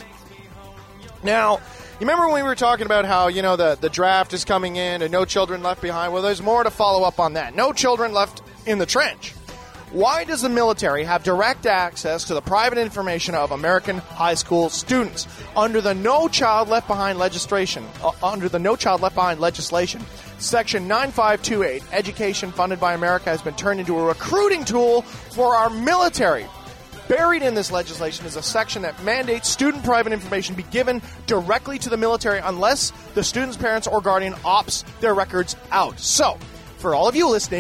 Now, you remember when we were talking about how, you know, the, the draft is coming in and No Children Left Behind? Well, there's more to follow up on that. No children left in the trench. Why does the military have direct access to the private information of American high school students? Under the No Child Left Behind legislation, uh, under the No Child Left Behind legislation, Section nine five two eight, education funded by America, has been turned into a recruiting tool for our military. Buried in this legislation is a section that mandates student private information be given directly to the military unless the student's parents or guardian opts their records out. So, for all of you listening,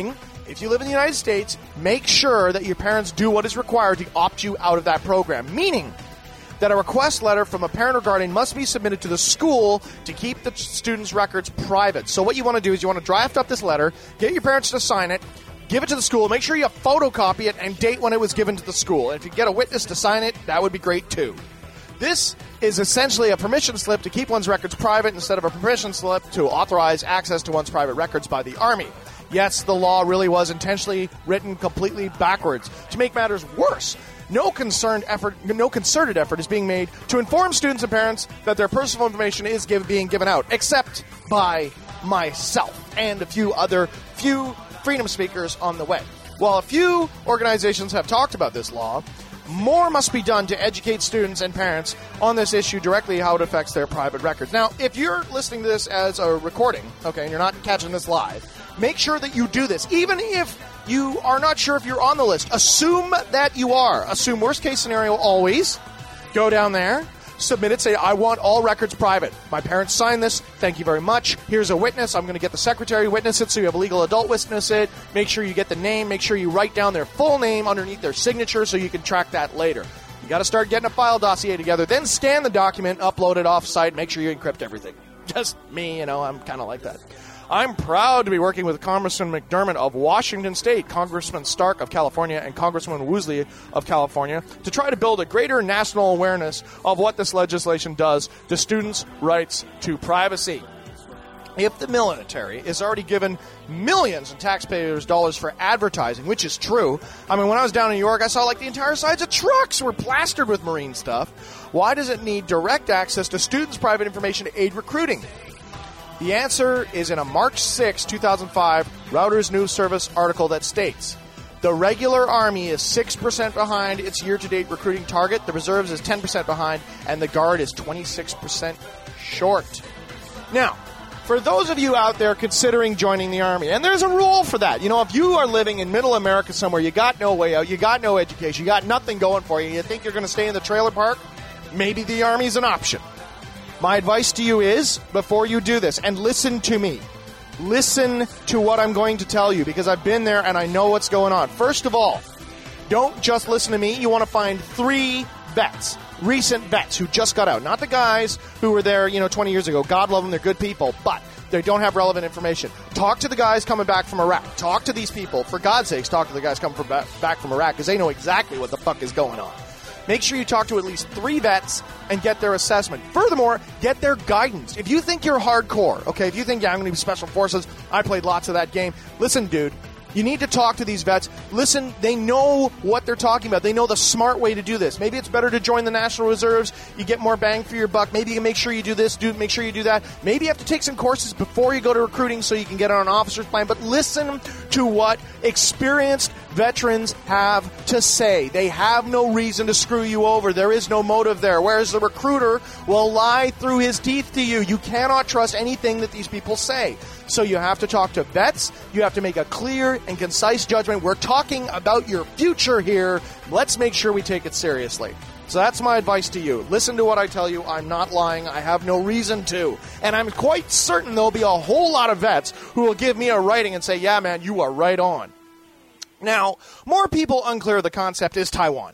if you live in the United States, make sure that your parents do what is required to opt you out of that program. Meaning that a request letter from a parent or guardian must be submitted to the school to keep the student's records private. So what you want to do is you want to draft up this letter, get your parents to sign it, give it to the school, make sure you photocopy it, and date when it was given to the school. And if you get a witness to sign it, that would be great too. This is essentially a permission slip to keep one's records private instead of a permission slip to authorize access to one's private records by the Army. Yes, the law really was intentionally written completely backwards. To make matters worse, no concerned effort, no concerted effort is being made to inform students and parents that their personal information is give, being given out, except by myself and a few other few freedom speakers on the way. While a few organizations have talked about this law, more must be done to educate students and parents on this issue directly, how it affects their private records. Now, if you're listening to this as a recording, okay, and you're not catching this live, make sure that you do this. Even if you are not sure if you're on the list, assume that you are. Assume worst case scenario always. Go down there, submit it, say, I want all records private. My parents signed this. Thank you very much. Here's a witness. I'm going to get the secretary to witness it, so you have a legal adult witness it. Make sure you get the name. Make sure you write down their full name underneath their signature so you can track that later. You got to start getting a file dossier together. Then scan the document, upload it off-site, make sure you encrypt everything. Just me, you know, I'm kind of like that. I'm proud to be working with Congressman McDermott of Washington State, Congressman Stark of California, and Congressman Woosley of California to try to build a greater national awareness of what this legislation does to students' rights to privacy. If the military is already given millions of taxpayers' dollars for advertising, which is true. I mean, when I was down in New York, I saw like the entire sides of trucks were plastered with Marine stuff. Why does it need direct access to students' private information to aid recruiting? The answer is in a March sixth, two thousand five Reuters News Service article that states, the regular Army is six percent behind its year-to-date recruiting target, the reserves is ten percent behind, and the Guard is twenty-six percent short. Now, for those of you out there considering joining the Army, and there's a rule for that. You know, if you are living in middle America somewhere, you got no way out, you got no education, you got nothing going for you, you think you're going to stay in the trailer park, maybe the Army's an option. My advice to you is, before you do this, and listen to me, listen to what I'm going to tell you, because I've been there and I know what's going on. First of all, don't just listen to me. You want to find three vets, recent vets who just got out. Not the guys who were there, you know, twenty years ago. God love them, they're good people, but they don't have relevant information. Talk to the guys coming back from Iraq. Talk to these people. For God's sakes, talk to the guys coming from back, back from Iraq, because they know exactly what the fuck is going on. Make sure you talk to at least three vets and get their assessment. Furthermore, get their guidance. If you think you're hardcore, okay, if you think, yeah, I'm going to be Special Forces, I played lots of that game. Listen, dude, you need to talk to these vets. Listen, they know what they're talking about. They know the smart way to do this. Maybe it's better to join the National Reserves. You get more bang for your buck. Maybe you can make sure you do this, do make sure you do that. Maybe you have to take some courses before you go to recruiting so you can get on an officer's plan. But listen to what experienced veterans have to say. They have no reason to screw you over. There is no motive there. Whereas the recruiter will lie through his teeth to you. You cannot trust anything that these people say. So you have to talk to vets. You have to make a clear and concise judgment. We're talking about your future here. Let's make sure we take it seriously. So that's my advice to you. Listen to what I tell you. I'm not lying. I have no reason to. And I'm quite certain there'll be a whole lot of vets who will give me a writing and say, yeah, man, you are right on. Now, more people unclear of the concept is Taiwan.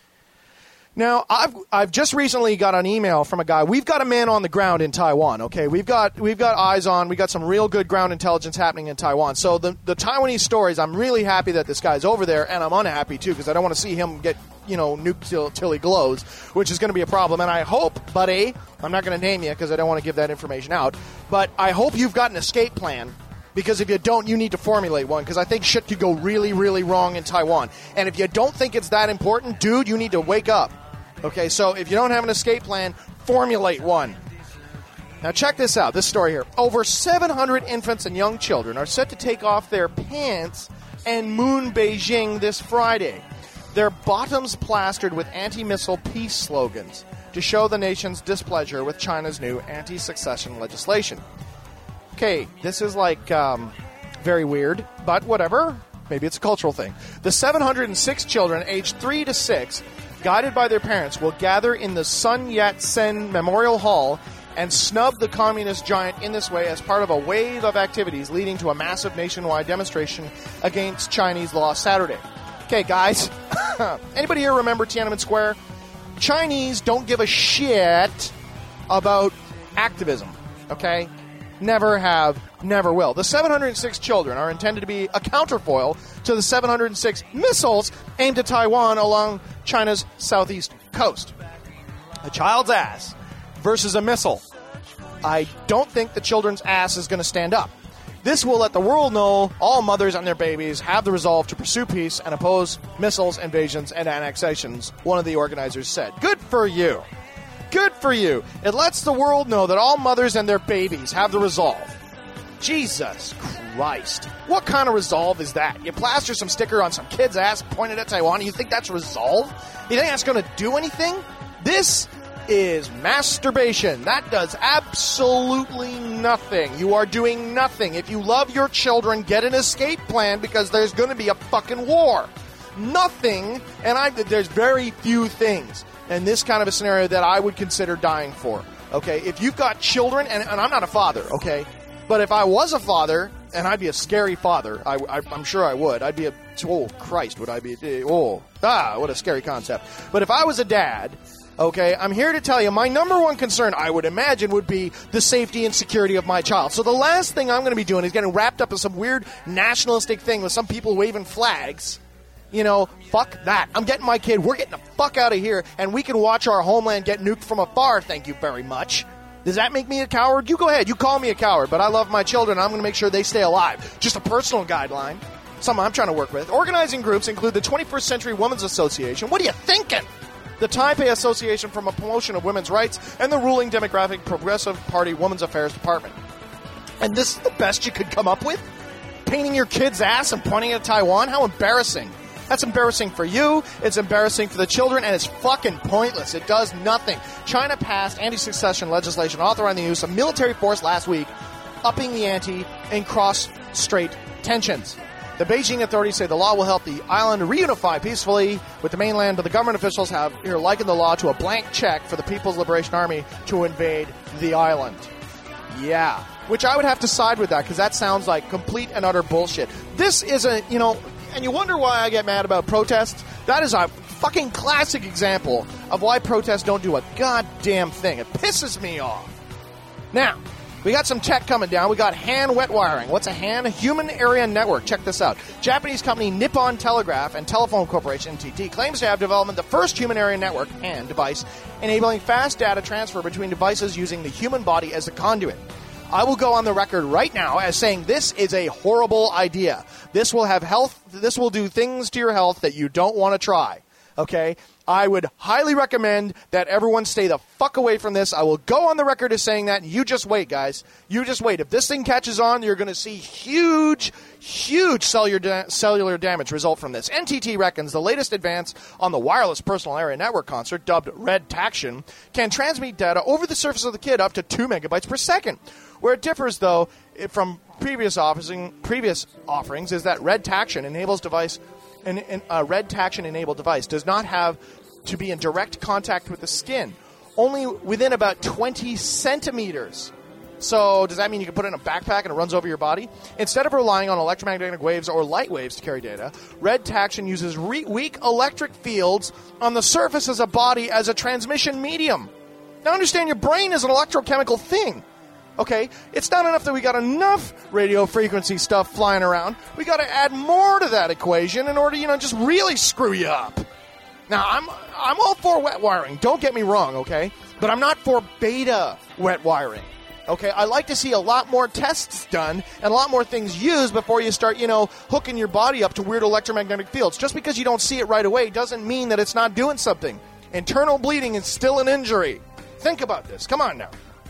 Now, I've I've just recently got an email from a guy. We've got a man on the ground in Taiwan, okay? We've got we've got eyes on. We've got some real good ground intelligence happening in Taiwan. So the, the Taiwanese stories, I'm really happy that this guy's over there, and I'm unhappy, too, because I don't want to see him get, you know, nuked till, till he glows, which is going to be a problem. And I hope, buddy, I'm not going to name you because I don't want to give that information out, but I hope you've got an escape plan. Because if you don't, you need to formulate one, because I think shit could go really, really wrong in Taiwan. And if you don't think it's that important, dude, you need to wake up. Okay, so if you don't have an escape plan, formulate one. Now check this out, this story here. Over seven hundred infants and young children are set to take off their pants and moon Beijing this Friday. Their bottoms plastered with anti-missile peace slogans to show the nation's displeasure with China's new anti-succession legislation. Okay, this is like um, very weird, but whatever. Maybe it's a cultural thing. The seven hundred six children aged three to six, guided by their parents, will gather in the Sun Yat-sen Memorial Hall and snub the communist giant in this way as part of a wave of activities leading to a massive nationwide demonstration against Chinese law Saturday. Okay, guys, anybody here remember Tiananmen Square? Chinese don't give a shit about activism, okay? Never have, never will. The seven hundred six children are intended to be a counterfoil to the seven hundred six missiles aimed at Taiwan along China's southeast coast. A child's ass versus a missile. I don't think the children's ass is going to stand up. This will let the world know all mothers and their babies have the resolve to pursue peace and oppose missiles, invasions, and annexations, one of the organizers said. Good for you. Good for you. It lets the world know that all mothers and their babies have the resolve. Jesus Christ. What kind of resolve is that? You plaster some sticker on some kid's ass pointed at Taiwan, and you think that's resolve? You think that's going to do anything? This is masturbation. That does absolutely nothing. You are doing nothing. If you love your children, get an escape plan because there's going to be a fucking war. Nothing, and I, there's very few things in this kind of a scenario that I would consider dying for. Okay, if you've got children, and, and I'm not a father, okay, but if I was a father, and I'd be a scary father, I, I, I'm sure I would. I'd be a, oh Christ, would I be? Oh, ah, what a scary concept. But if I was a dad, okay, I'm here to tell you my number one concern, I would imagine, would be the safety and security of my child. So the last thing I'm going to be doing is getting wrapped up in some weird nationalistic thing with some people waving flags. You know, fuck that. I'm getting my kid. We're getting the fuck out of here, and we can watch our homeland get nuked from afar, thank you very much. Does that make me a coward? You go ahead. You call me a coward, but I love my children. I'm going to make sure they stay alive. Just a personal guideline. Something I'm trying to work with. Organizing groups include the twenty-first Century Women's Association. What are you thinking? The Taipei Association for the Promotion of Women's Rights, and the ruling Democratic Progressive Party Women's Affairs Department. And this is the best you could come up with? Painting your kid's ass and pointing at Taiwan? How embarrassing. That's embarrassing for you, it's embarrassing for the children, and it's fucking pointless. It does nothing. China passed anti-succession legislation authorizing the use of military force last week, upping the ante in cross-strait tensions. The Beijing authorities say the law will help the island reunify peacefully with the mainland, but the government officials have here likened the law to a blank check for the People's Liberation Army to invade the island. Yeah. Which I would have to side with that, because that sounds like complete and utter bullshit. This isn't, you know... And you wonder why I get mad about protests? That is a fucking classic example of why protests don't do a goddamn thing. It pisses me off. Now, we got some tech coming down. We got Han wet wiring. What's a Han? A human area network. Check this out. Japanese company Nippon Telegraph and Telephone Corporation, N T T, claims to have developed the first human area network, Han, device, enabling fast data transfer between devices using the human body as a conduit. I will go on the record right now as saying this is a horrible idea. This will have health, this will do things to your health that you don't want to try. Okay? I would highly recommend that everyone stay the fuck away from this. I will go on the record as saying that. You just wait, guys. You just wait. If this thing catches on, you're going to see huge, huge cellular, da- cellular damage result from this. N T T reckons the latest advance on the wireless personal area network concert, dubbed Red Taction, can transmit data over the surface of the kid up to two megabytes per second. Where it differs, though, from previous offering, previous offerings is that Red Taction enables device, an, an, a Red Taction enabled device does not have to be in direct contact with the skin, only within about twenty centimeters. So does that mean you can put it in a backpack and it runs over your body? Instead of relying on electromagnetic waves or light waves to carry data, Red Taction uses re- weak electric fields on the surface as a body as a transmission medium. Now understand, your brain is an electrochemical thing. Okay, it's not enough that we got enough radio frequency stuff flying around. We got to add more to that equation in order, you know, just really screw you up. Now, I'm I'm all for wet wiring. Don't get me wrong, okay? But I'm not for beta wet wiring. Okay, I like to see a lot more tests done and a lot more things used before you start, you know, hooking your body up to weird electromagnetic fields. Just because you don't see it right away doesn't mean that it's not doing something. Internal bleeding is still an injury. Think about this. Come on now.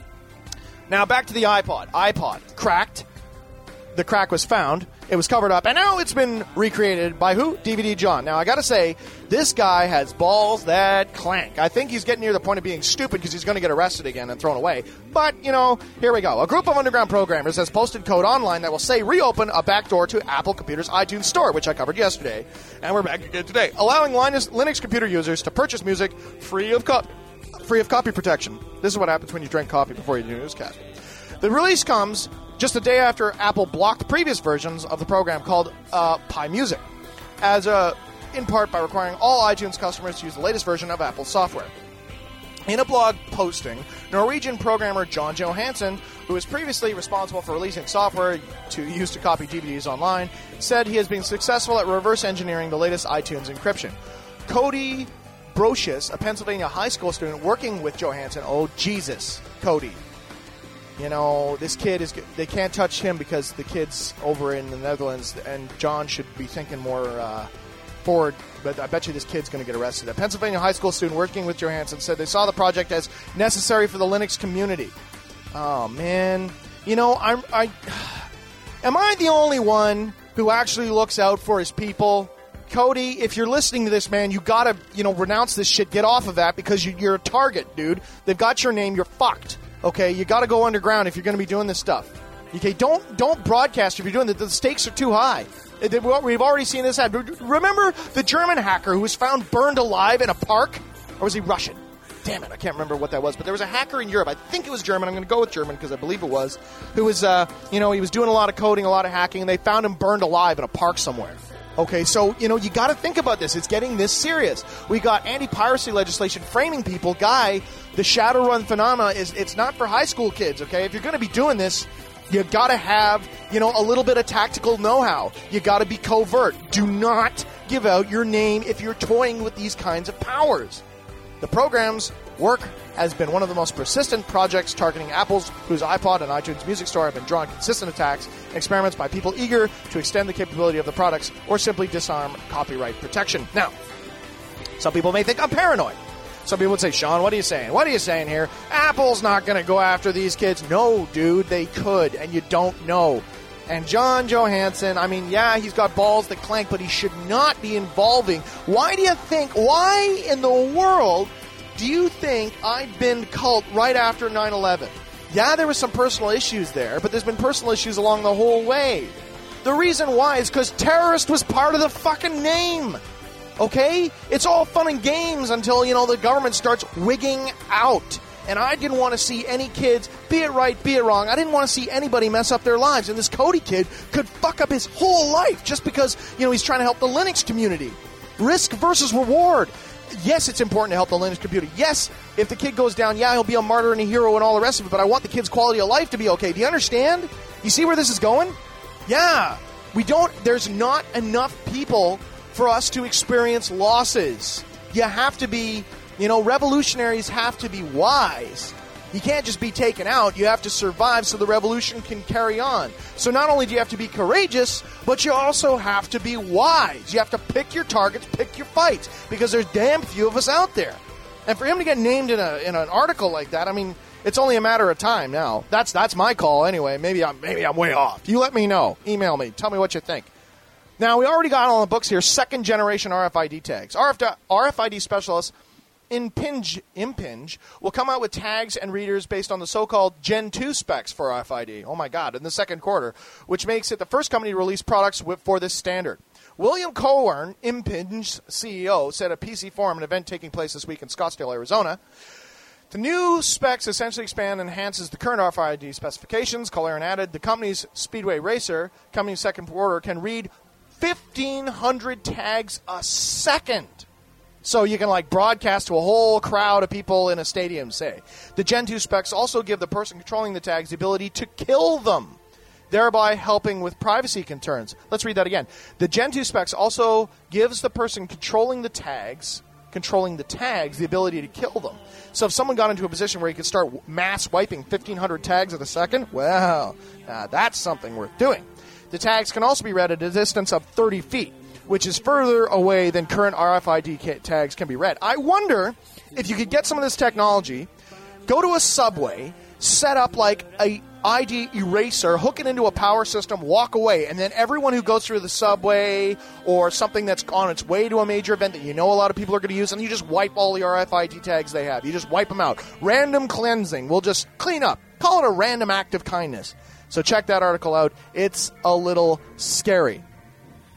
Now, back to the iPod. iPod. Cracked. The crack was found. It was covered up. And now it's been recreated by who? D V D John. Now, I got to say, this guy has balls that clank. I think he's getting near the point of being stupid because he's going to get arrested again and thrown away. But, you know, here we go. A group of underground programmers has posted code online that will say reopen a backdoor to Apple Computer's iTunes Store, which I covered yesterday. And we're back again today. Allowing Linus, Linux computer users to purchase music free of copyright. free of copy protection. This is what happens when you drink coffee before you do a newscast. The release comes just a day after Apple blocked previous versions of the program called uh, Pi Music, as a, in part by requiring all iTunes customers to use the latest version of Apple software. In a blog posting, Norwegian programmer John Johansson, who was previously responsible for releasing software to use to copy D V Ds online, said he has been successful at reverse engineering the latest iTunes encryption. Cody Brocious, a Pennsylvania high school student working with Johansson, oh Jesus, Cody. You know, this kid is, they can't touch him because the kid's over in the Netherlands, and John should be thinking more uh, forward, but I bet you this kid's going to get arrested. A Pennsylvania high school student working with Johansson said they saw the project as necessary for the Linux community. Oh, man. You know, I'm, I, am I the only one who actually looks out for his people? Cody, if you're listening to this, man, you got to, you know, renounce this shit. Get off of that because you, you're a target, dude. They've got your name. You're fucked. Okay, you got to go underground if you're going to be doing this stuff. Okay, don't don't broadcast if you're doing it. The stakes are too high. We've already seen this happen. Remember the German hacker who was found burned alive in a park? Or was he Russian? Damn it, I can't remember what that was. But there was a hacker in Europe. I think it was German. I'm going to go with German because I believe it was. Who was, uh, you know, he was doing a lot of coding, a lot of hacking, and they found him burned alive in a park somewhere. Okay, so, you know, you got to think about this. It's getting this serious. We got anti-piracy legislation framing people. Guy, the Shadowrun phenomena is, it's not for high school kids, okay? If you're going to be doing this, you got to have, you know, a little bit of tactical know-how. You got to be covert. Do not give out your name if you're toying with these kinds of powers. The program's work has been one of the most persistent projects targeting Apple's, whose iPod and iTunes Music Store have been drawing consistent attacks and experiments by people eager to extend the capability of the products or simply disarm copyright protection. Now, some people may think I'm paranoid. Some people would say, Sean, what are you saying? What are you saying here? Apple's not going to go after these kids. No, dude, they could, and you don't know. And John Johansson, I mean, yeah, he's got balls that clank, but he should not be involving. Why do you think, why in the world do you think I binned Cult right after nine eleven? Yeah, there were some personal issues there, but there's been personal issues along the whole way. The reason why is because terrorist was part of the fucking name. Okay? It's all fun and games until, you know, the government starts wigging out. And I didn't want to see any kids, be it right, be it wrong, I didn't want to see anybody mess up their lives. And this Cody kid could fuck up his whole life just because, you know, he's trying to help the Linux community. Risk versus reward. Yes, it's important to help the Linux community. Yes, if the kid goes down, yeah, he'll be a martyr and a hero and all the rest of it, but I want the kid's quality of life to be okay. Do you understand? You see where this is going? Yeah. We don't, there's not enough people for us to experience losses. You have to be, you know, revolutionaries have to be wise. You can't just be taken out. You have to survive so the revolution can carry on. So not only do you have to be courageous, but you also have to be wise. You have to pick your targets, pick your fights, because there's damn few of us out there. And for him to get named in a in an article like that, I mean, it's only a matter of time now. That's that's my call anyway. Maybe I'm maybe I'm way off. You let me know. Email me. Tell me what you think. Now, we already got on the books here second generation R F I D tags. R F I D specialists Impinj, Impinj will come out with tags and readers based on the so-called Gen two specs for R F I D. Oh, my God, in the second quarter, which makes it the first company to release products with, for this standard. William Cohen, Impinj's C E O, said at P C Forum, an event taking place this week in Scottsdale, Arizona, the new specs essentially expand and enhances the current R F I D specifications. Cohen added, the company's Speedway Racer, company's second quarter, can read fifteen hundred tags a second. So you can, like, broadcast to a whole crowd of people in a stadium, say. The Gen two specs also give the person controlling the tags the ability to kill them, thereby helping with privacy concerns. Let's read that again. The Gen two specs also gives the person controlling the tags, controlling the tags, the ability to kill them. So if someone got into a position where he could start mass wiping fifteen hundred tags at a second, well, uh, that's something worth doing. The tags can also be read at a distance of thirty feet, which is further away than current R F I D tags can be read. I wonder if you could get some of this technology, go to a subway, set up like a I D eraser, hook it into a power system, walk away, and then everyone who goes through the subway or something that's on its way to a major event that you know a lot of people are going to use, and you just wipe all the R F I D tags they have. You just wipe them out. Random cleansing. We'll just clean up. Call it a random act of kindness. So check that article out. It's a little scary.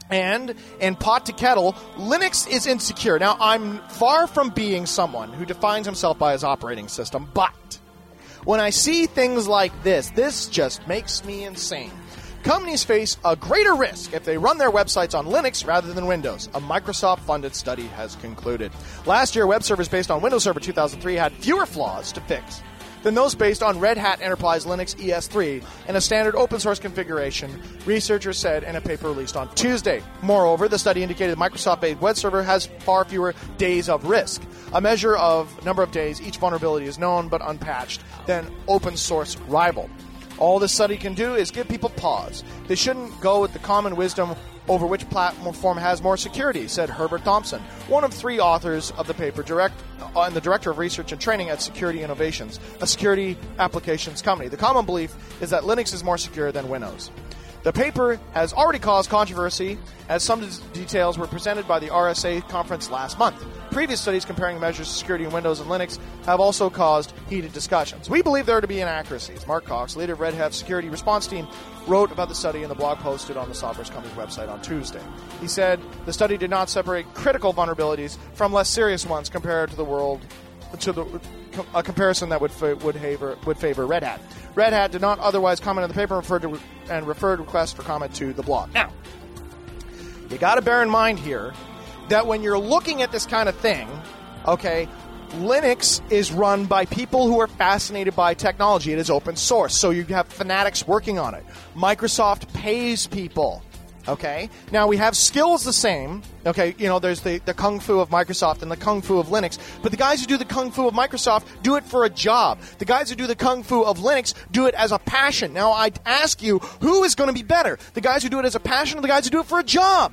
And in pot to kettle, Linux is insecure. Now, I'm far from being someone who defines himself by his operating system, but when I see things like this, this just makes me insane. Companies face a greater risk if they run their websites on Linux rather than Windows, a Microsoft-funded study has concluded. Last year, web servers based on Windows Server two thousand three had fewer flaws to fix than those based on Red Hat Enterprise Linux E S three in a standard open-source configuration, researchers said in a paper released on Tuesday. Moreover, the study indicated the Microsoft-based web server has far fewer days of risk, a measure of number of days each vulnerability is known but unpatched, than open-source rival. All this study can do is give people pause. They shouldn't go with the common wisdom over which platform has more security, said Herbert Thompson, one of three authors of the paper, direct, uh, and the director of research and training at Security Innovations, a security applications company. The common belief is that Linux is more secure than Windows. The paper has already caused controversy, as some d- details were presented by the R S A conference last month. Previous studies comparing measures of security in Windows and Linux have also caused heated discussions. We believe there to be inaccuracies. Mark Cox, leader of Red Hat's security response team, wrote about the study in the blog posted on the software company's website on Tuesday. He said the study did not separate critical vulnerabilities from less serious ones compared to the world to the a comparison that would fa- would favor would favor Red Hat. Red Hat did not otherwise comment on the paper and referred to and referred requests for comment to the blog. Now, you got to bear in mind here that when you're looking at this kind of thing, okay, Linux is run by people who are fascinated by technology. It is open source, so you have fanatics working on it. Microsoft pays people. Okay? Now, we have skills the same. Okay, you know, there's the, the kung fu of Microsoft and the kung fu of Linux. But the guys who do the kung fu of Microsoft do it for a job. The guys who do the kung fu of Linux do it as a passion. Now, I ask you, who is going to be better? The guys who do it as a passion or the guys who do it for a job?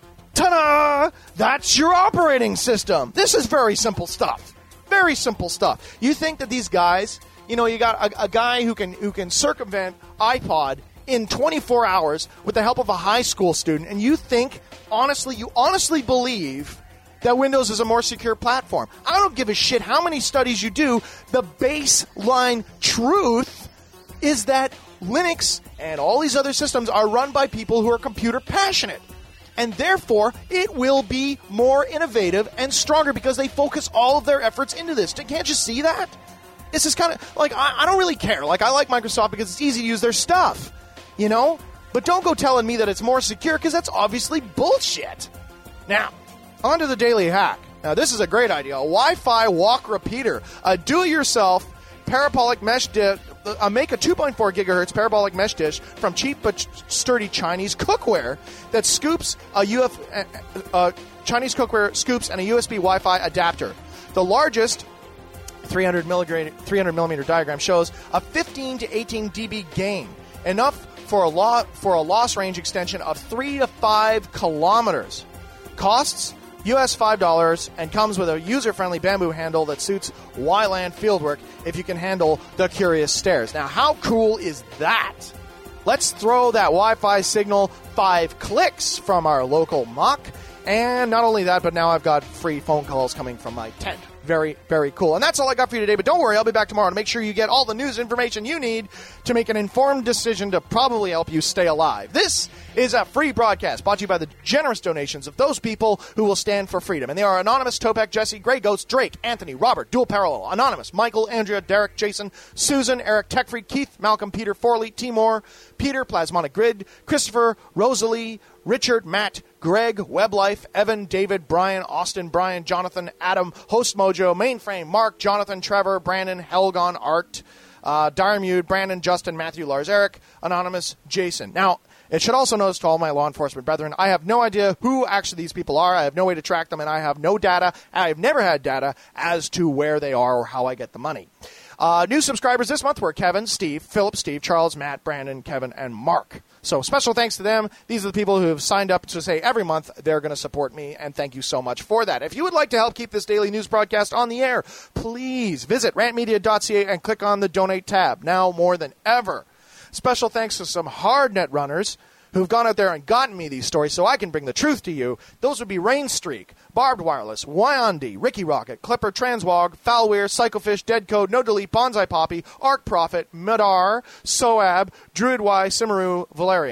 Ta-da! That's your operating system. This is very simple stuff. Very simple stuff. You think that these guys, you know, you got a, a guy who can who can circumvent iPod in twenty-four hours with the help of a high school student, and you think, honestly, you honestly believe that Windows is a more secure platform. I don't give a shit how many studies you do. The baseline truth is that Linux and all these other systems are run by people who are computer passionate. And therefore, it will be more innovative and stronger because they focus all of their efforts into this. Can't you see that? This is kind of, like, I, I don't really care. Like, I like Microsoft because it's easy to use their stuff. You know? But don't go telling me that it's more secure, because that's obviously bullshit. Now, on to the daily hack. Now, this is a great idea. A Wi-Fi walk repeater. A do-it-yourself parabolic mesh dish. Uh, make a two point four gigahertz parabolic mesh dish from cheap but sturdy Chinese cookware that scoops a U F... Uh, uh, Chinese cookware scoops and a U S B Wi-Fi adapter. The largest three hundred millimeter diagram shows a fifteen to eighteen decibel gain, enough for a lo- for a loss range extension of three to five kilometers. Costs U S five dollars and comes with a user-friendly bamboo handle that suits W LAN fieldwork if you can handle the curious stares. Now, how cool is that? Let's throw that Wi-Fi signal five clicks from our local M O C. And not only that, but now I've got free phone calls coming from my tent. Very, very cool. And that's all I got for you today. But don't worry, I'll be back tomorrow to make sure you get all the news information you need to make an informed decision to probably help you stay alive. This is a free broadcast brought to you by the generous donations of those people who will stand for freedom. And they are Anonymous, Topek, Jesse, Grey Ghost, Drake, Anthony, Robert, Dual Parallel, Anonymous, Michael, Andrea, Derek, Jason, Susan, Eric, Techfreak, Keith, Malcolm, Peter, Forley, Timor, Peter, Plasmonic Grid, Christopher, Rosalie, Richard, Matt, Greg, Weblife, Evan, David, Brian, Austin, Brian, Jonathan, Adam, Host Mojo, Mainframe, Mark, Jonathan, Trevor, Brandon, Helgon, Art, uh, Diremude, Brandon, Justin, Matthew, Lars, Eric, Anonymous, Jason. Now, it should also notice to all my law enforcement brethren, I have no idea who actually these people are. I have no way to track them, and I have no data. I have never had data as to where they are or how I get the money. Uh, new subscribers this month were Kevin, Steve, Philip, Steve, Charles, Matt, Brandon, Kevin, and Mark. So special thanks to them. These are the people who have signed up to say every month they're going to support me, and thank you so much for that. If you would like to help keep this daily news broadcast on the air, please visit rant media dot c a and click on the Donate tab, now more than ever. Special thanks to some hard net runners who've gone out there and gotten me these stories so I can bring the truth to you. Those would be Rainstreak, Barbed Wireless, Wyandi, Ricky Rocket, Clipper, Transwog, Foulweir, Psychofish, Dead Code, No Delete, Bonsai Poppy, Arc Prophet, Madar, Soab, Druid Y, Simaru, Valerian.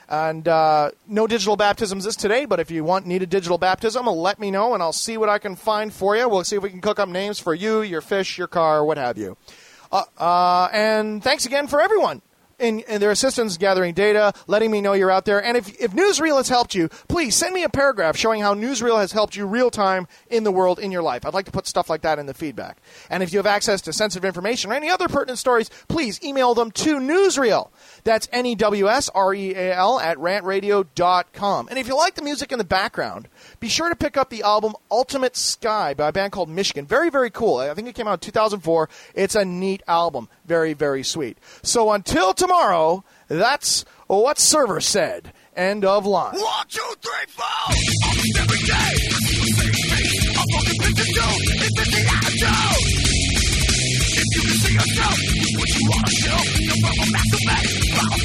And uh, no digital baptisms this today, but if you want need a digital baptism, let me know, and I'll see what I can find for you. We'll see if we can cook up names for you, your fish, your car, what have you. Uh, uh, and thanks again for everyone in, in their assistance gathering data, letting me know you're out there. And if, if Newsreel has helped you, please send me a paragraph showing how Newsreel has helped you real time in the world, in your life. I'd like to put stuff like that in the feedback. And if you have access to sensitive information or any other pertinent stories, please email them to Newsreel. That's N E W S R E A L at rant radio dot com. And if you like the music in the background, be sure to pick up the album Ultimate Sky by a band called Michigan. Very, very cool. I think it came out in two thousand four. It's a neat album. Very, very sweet. So until tomorrow, that's what Server said. End of line. One, two, three, four. Almost every day. I'm fucking picture two. It's the attitude. If you can see yourself, what you wanna show, you're from a masturbate.